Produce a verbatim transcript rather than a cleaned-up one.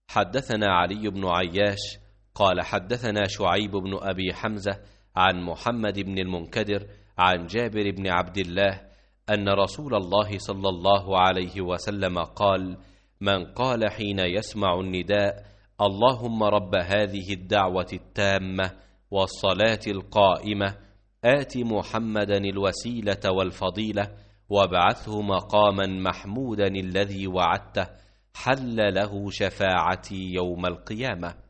حدثنا علي بن عياش قال حدثنا شعيب بن أبي حمزة عن محمد بن المنكدر عن جابر بن عبد الله أن رسول الله صلى الله عليه وسلم قال: من قال حين يسمع النداء: اللهم رب هذه الدعوة التامة والصلاة القائمة آت محمدا الوسيلة والفضيلة وابعثه مقاما محمودا الذي وعدته، حل له شفاعتي يوم القيامة.